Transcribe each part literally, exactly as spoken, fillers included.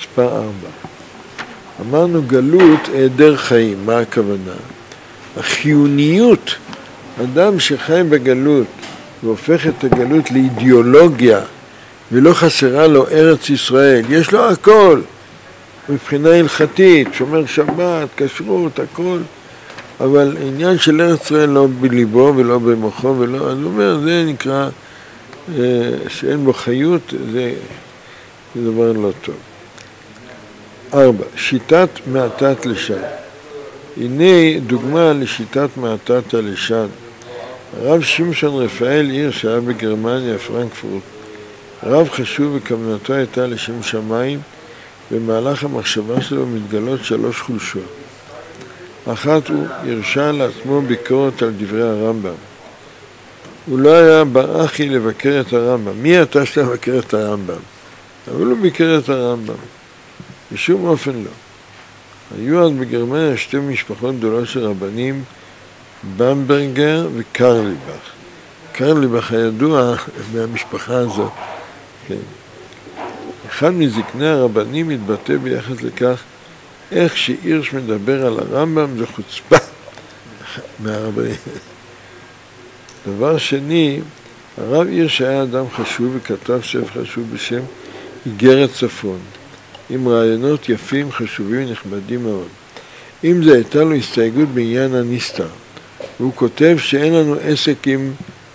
מספר ארבע. אמרנו גלות היעדר חיים, מה הכוונה? החיוניות, אדם שחי בגלות והופך את הגלות לאידיאולוגיה ולא חסרה לו ארץ ישראל, יש לו הכל מבחינה הלכתית, שומר שבת, כשרות, הכל, אבל עניין של ארץ ישראל לא בליבו ולא במוחו ולא, אז הוא אומר, זה נקרא אה, שאין בו חיות, זה, זה דבר לא טוב. ארבע, שיטת מעטת לשן. הנה דוגמה לשיטת מעטת הלשן. הרב שמשון רפאל עיר שהיה בגרמניה, פרנקפורט, רב חשוב וכוונתו הייתה לשם שמיים, במהלך המחשבה שלו מתגלות שלוש חולשות. אחת, הוא הרשה לעצמו ביקורת על דברי הרמב"ם. הוא לא היה ברחי לבקר את הרמב"ם. מי אתה שאתה לבקר את הרמב"ם? אבל הוא ביקר את הרמב"ם. בשום אופן לא. היו אז בגרמניה שתי משפחות גדולות של רבנים, במברגר וקרליבך. קרליבך הידוע מהמשפחה הזאת. כן. אחד מזקני הרבנים התבטא ביחס לכך, איך שהירש מדבר על הרמב"ם זה חוצפה מהרבנים. דבר שני, הרב הירש היה אדם חשוב וכתב ספר חשוב בשם איגרת צפון, עם רעיונות יפים, חשובים ונכבדים מאוד. עם זה הייתה לו הסתייגות בעניין הנסתר. והוא כותב שאין לנו עסק עם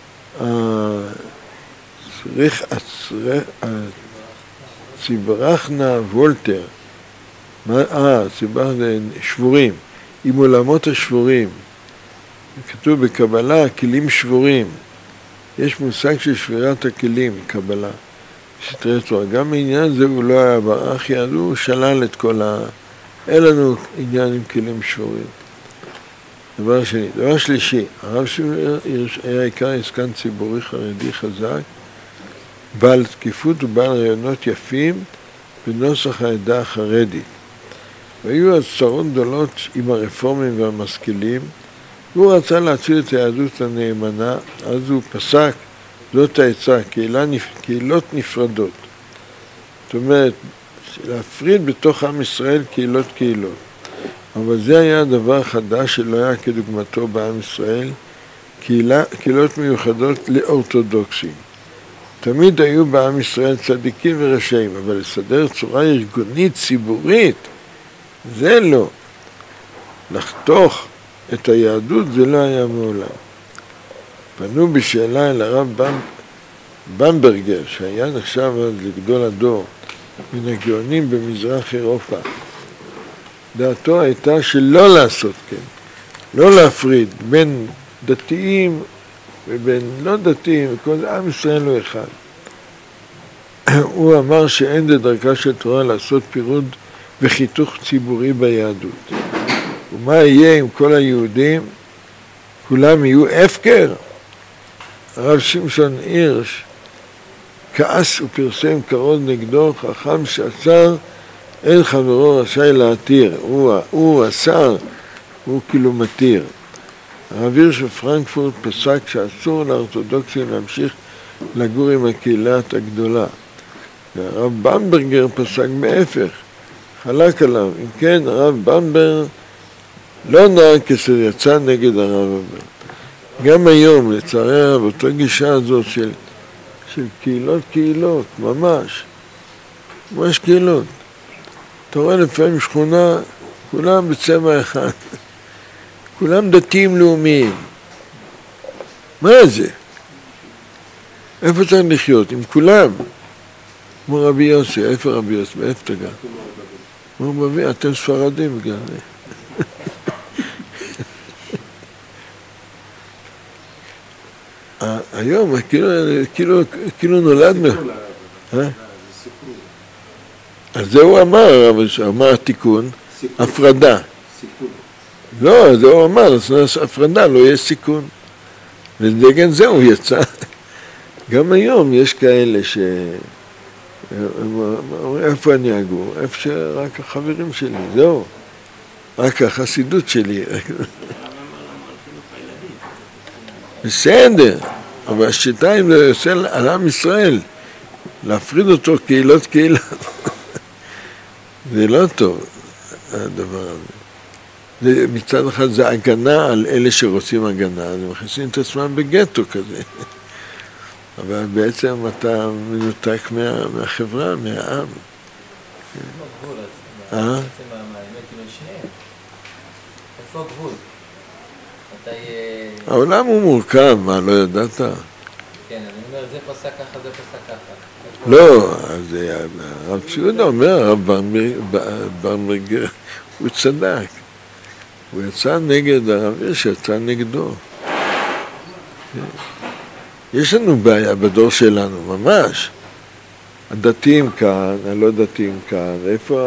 הצריך, הצריך, ציברחנה וולטר, אה, ציברחנה שבורים, עם עולמות השבורים. כתוב בקבלה, כלים שבורים. יש מושג של שבירת הכלים, קבלה. סתרי תורה. גם בעניין זה הוא לא היה ברחי, אז הוא שלל את כל ה... אין לנו עניין עם כלים שבורים. דבר שני. דבר שלישי, הרב הירש היה עיקר עסקן ציבורי חרדי חזק, בעל תקיפות ובעל רעיונות יפים בנוסח העדה החרדית. והיו אז צרות גדולות עם הרפורמים והמשכילים, והוא רצה להציל את היהדות הנאמנה, אז הוא פסק, זאת העצה, קהילות נפרדות. זאת אומרת, להפריד בתוך עם ישראל קהילות קהילות. אבל זה היה דבר חדש שלא היה כדוגמתו בעם ישראל, קהילה, קהילות מיוחדות לאורתודוקסים. תמיד היו בעם ישראל צדיקים ורשעים, אבל לסדר צורה ארגונית, ציבורית, זה לא. לחתוך את היהדות זה לא היה מעולם. פנו בשאלה אל הרב במברגר, שהיה נחשב לגדול הדור, מן הגאונים במזרח אירופה. דעתו הייתה שלא לעשות כן, לא להפריד בין דתיים ובין לא דתיים, וכל עם ישראל לא אחד. הוא אמר שאין זה דרכה של תורה לעשות פירוד וחיתוך ציבורי ביהדות. ומה יהיה עם כל היהודים? כולם יהיו הפקר? הרב שמשון הירש כעס ופרסם כרוז נגדו, חכם שאסר אין חברו רשאי להתיר. הוא, הוא אסר, הוא כאילו מתיר. הרב הירש בפרנקפורט פסק שאסור לאורתודוקסים להמשיך לגור עם הקהילת הגדולה. והרב במברגר פסק בהפך, חלק עליו. אם כן, הרב במברגר לא נהג כשיצא נגד הרב הזה. גם היום, לצערי הרב, אותה גישה הזאת של, של קהילות קהילות, ממש, ממש קהילות. אתה רואה לפעמים שכונה, כולם בצבע אחד, כולם דתיים לאומיים. מה זה? איפה צריך לחיות? עם כולם. כמו רבי יוסי, איפה רבי יוסי? איפה אתה גר? הוא מביא, אתם ספרדים בגלל זה. היום, כאילו, כאילו, כאילו נולדנו. אז זה הוא אמר, אמר התיקון, הפרדה. לא, זה הוא אמר, הפרדה, לא יהיה סיכון. ודגן זה הוא יצא. גם היום יש כאלה ש... איפה אני אגור? איפה שרק החברים שלי, זהו. רק החסידות שלי. בסדר, אבל השיטה אם זה עושה על עם ישראל, להפריד אותו קהילות קהילות. זה לא טוב, הדבר הזה. זה, מצד אחד זה הגנה על אלה שרוצים הגנה, אז הם מכניסים את עצמם בגטו כזה. אבל בעצם אתה מנותק מה, מהחברה, מהעם. אה? בעצם האמת עם שניהם. איפה הגבול? העולם הוא מורכב, מה, לא ידעת? כן, אני אומר, זה פסק ככה, זה פסק ככה. לא, אז הרב ציודה אומר, הרב ברמרגר, הוא צדק. הוא יצא נגד הרב הירש, יצא נגדו. יש לנו בעיה בדור שלנו, ממש. הדתיים כאן, הלא דתיים כאן, איפה,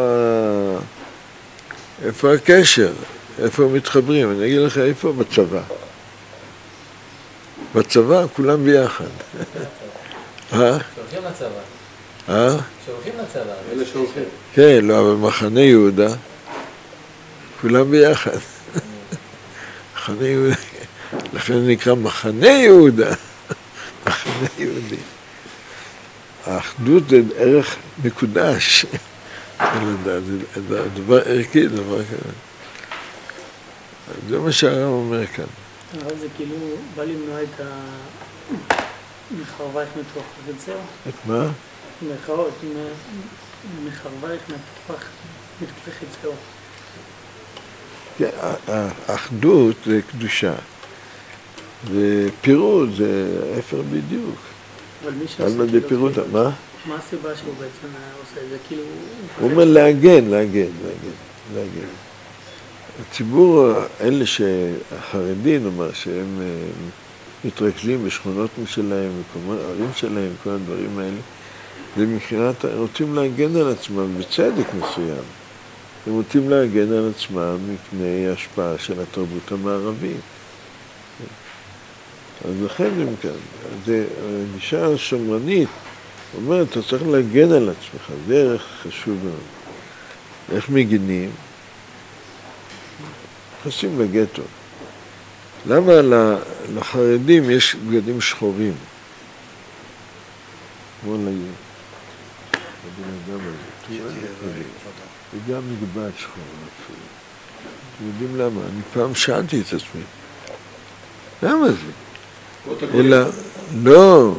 איפה הקשר? איפה הם מתחברים? אני אגיד לך, איפה? בצבא. בצבא כולם ביחד. שהולכים לצבא. אה? שהולכים לצבא. אלה שהולכים. כן, לא, אבל מחנה יהודה, כולם ביחד. מחנה יהודה, לכן נקרא מחנה יהודה. מחנה יהודי. האחדות זה ערך מקודש. זה דבר ערכי, דבר כזה. זה מה שהרב אומר כאן. אבל זה כאילו בא למנוע את מחרבייך מתוך וזהו. את מה? מחרבות, מחרבייך מתוך וזהו. כן, האחדות זה קדושה, ופירוד זה ההפך בדיוק. אבל מי שעושה כאילו... פירוד, מה? מה הסיבה שהוא בעצם עושה את זה? כאילו... הוא אומר להגן, להגן, להגן, להגן. הציבור, אלה שהחרדים, נאמר, שהם מתרכזים בשכונות שלהם, ערים שלהם, כל הדברים האלה, זה מבחינת, רוצים להגן על עצמם בצדק מסוים. הם רוצים להגן על עצמם מפני השפעה של התרבות המערבית. אז לכן הם כאן, זה הגישה השמרנית, אומרת, אתה צריך להגן על עצמך, זה ערך חשוב מאוד. איך מגינים? נכנסים לגטו. למה לחרדים יש בגדים שחורים? כמו לבן אדם הזה. וגם מגבעת שחור. אתם יודעים למה? אני פעם שאלתי את עצמי. למה זה? אלא, לא,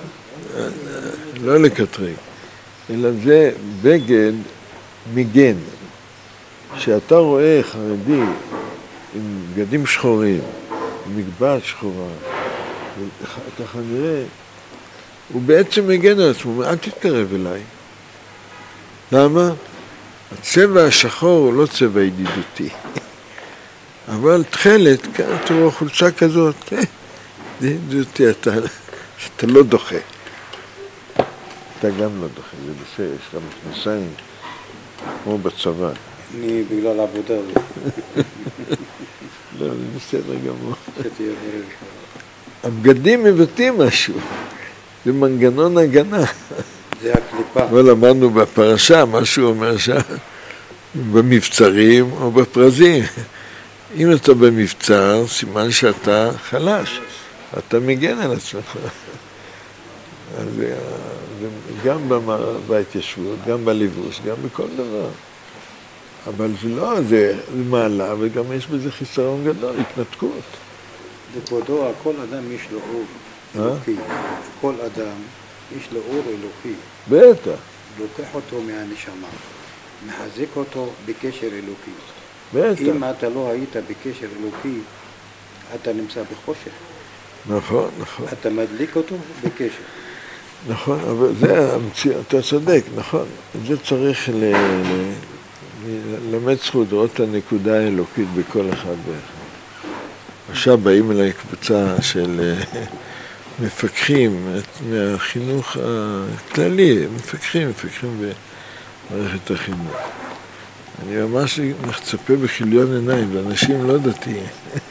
לא לקטרג, אלא זה בגד מגן. שאתה רואה חרדי עם בגדים שחורים, עם מגבעת שחורה, ככה נראה, הוא בעצם מגן על עצמו, אל תתקרב אליי. למה? הצבע השחור הוא לא צבע ידידותי. אבל תחלת, תראו, חולצה כזאת, זה ידידותי, אתה, אתה לא דוחה. אתה גם לא דוחה, זה בסדר, יש לך מכנסיים, כמו בצבא. אני בגלל העבודה. לא, זה בסדר גמור. הבגדים מבטאים משהו, זה מנגנון הגנה. זה הקליפה. אבל אמרנו בפרשה, מה שהוא אומר שם, במבצרים או בפרזים. אם אתה במבצר, סימן שאתה חלש, אתה מגן על עצמך. אז גם בהתיישבות, גם בלבוש, גם בכל דבר. אבל זה לא, זה מעלה, וגם יש בזה חיסרון גדול, התנתקות. לכבודו, כל אדם יש לו אור אלוקי. כל אדם יש לו אור אלוקי. בטח. לוקח אותו מהנשמה, מחזק אותו בקשר אלוקי. בטח. אם אתה לא היית בקשר אלוקי, אתה נמצא בחושך. נכון, נכון. אתה מדליק אותו בקשר. נכון, אבל זה המציאות, אתה צודק, נכון. זה צריך ל... למד זכות לראות את הנקודה האלוקית בכל אחד ואחד. עכשיו באים אליי קבוצה של מפקחים מהחינוך הכללי, מפקחים, מפקחים במערכת החינוך. אני ממש מצפה בכיליון עיניים, ואנשים לא דתיים.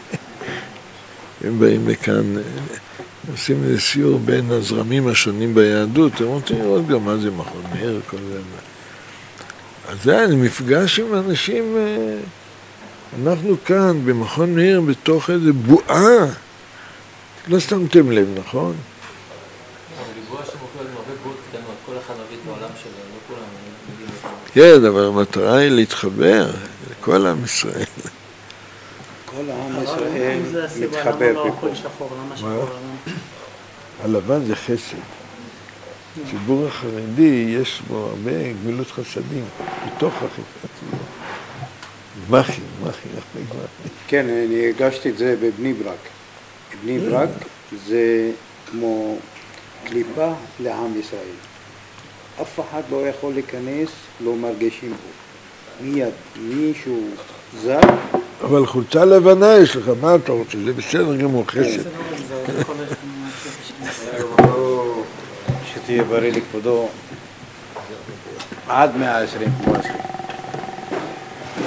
הם באים לכאן, עושים איזה סיור בין הזרמים השונים ביהדות, הם רוצים לראות גם מה זה מכון מאיר, כל זה. אז זה היה מפגש עם אנשים, אנחנו כאן במכון מאיר בתוך איזה בועה, לא שמתם לב, נכון? בבועה שמופיע עם הרבה בועות קטנות, כל אחד מביא את העולם שלו, לא כולם מביאים אותם. כן, אבל המטרה היא להתחבר לכל עם ישראל. כל העם אבל ישראל אם זה הסיבה, מתחבר למה לא בפה. הכל שחור? למה שחור? למה? הלבן זה חסד. הציבור החרדי יש בו הרבה גמילות חסדים, בתוך החסד. גמחים, גמחים, הרבה גמחים. כן, אני הרגשתי את זה בבני ברק. בני ברק זה כמו קליפה לעם ישראל. אף אחד לא יכול להיכנס, לא מרגישים בו. מיד, מישהו זר, אבל חולצה לבנה יש לך, מה אתה רוצה? זה בסדר גמור, חסד. זה לא זה, זה כל אחד מהקטע שלי. שתהיה בריא לכבודו עד מאה ועשרים כמו הסכם.